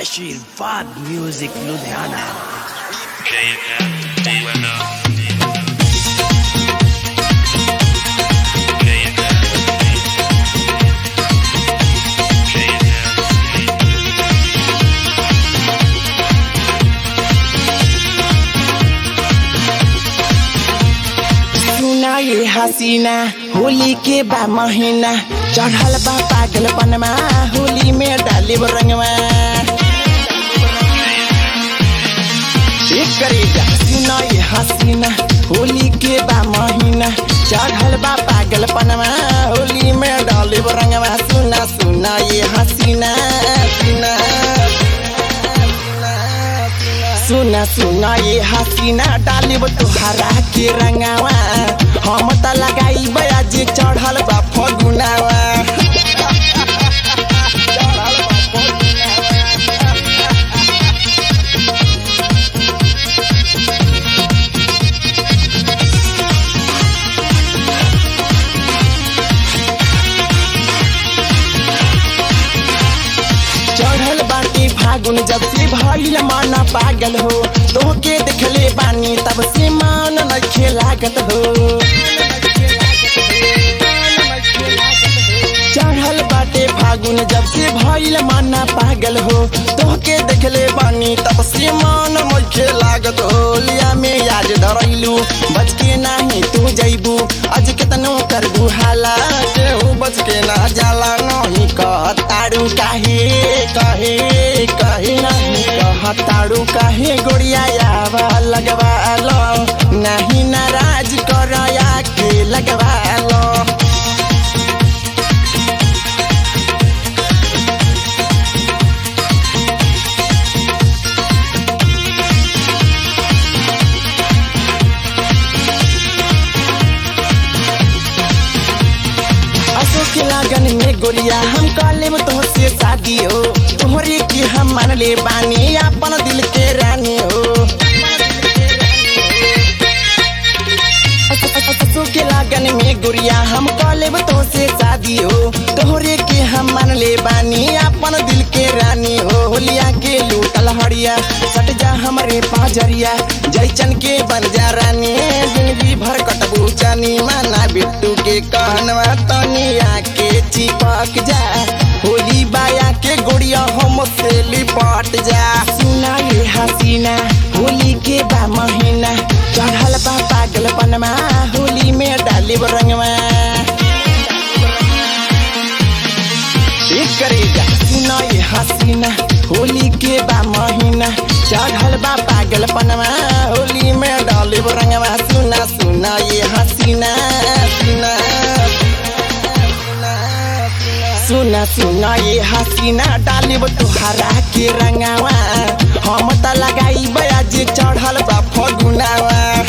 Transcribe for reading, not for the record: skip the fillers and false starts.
आशीर्वाद म्यूजिक लुधियाना। सुना ये हसीना होली के बा महीना चढ़ल बा पागलपनमा होली में डाली रंगवा सुना ये हसीना होली के बा महीना चढ़ल बा पागलपनमा होली में डाली रंगवा। सुना सुना ये हसीना सुना सुना सुना ये हसीना डाली तुहरा के रंगावा हम त लगाई बयाज चढ़ल बा फगुनावा। चढ़ल बाटी फागुन जब से भइल मन पागल हो तोहके देखले बानी तब से मन नइखे लागत हो। चढ़ल बाटे फागुन जब से भइल मन पागल हो तोहके देखले बानी तब से मन नइखे लागत हो। लिया में याद धरैलू बच के नाही तू जइबू आज केतनो करबू हाला केहू बच के ना जाला नहीं कहताड़ू काहे कहे कहे नहीं कहताड़ू काहे गोड़िया आवा लगवा लो नहीं नाराज करया के लगवा लो। के लगन में गोरिया हम काले में तो से शादी हो तोहरे की हम मान ले बानी अपन दिल के रानी हो। के लगन में गोरिया हम काले में तो से शादी हो तोहरे की हम मान ले बानी अपन दिल के रानी हो। होलिया के लूटल हड़िया सट जा हमरे पाजरिया जैचन के बन जा रानी जिंदगी भर कटबू जानी माना बिट्टू के कहनवा तनिया के चिपक जा होली बाया के गोड़िया हम से लिपट जा। सुना ये हसीना होली के बा महीना चढ़ल बा पागलपनमा होली में डाली रंगवा। सुना ये हसीना होली के बा महीना चढ़ल बा पागलपनमा होली में डाली रंगवा। सुना सुना ये हसीना सुना सुना सुना ये हसीना डाली तुहरा के रंगावा हम त लगाई बयाज चढ़ल बा फगुनावा।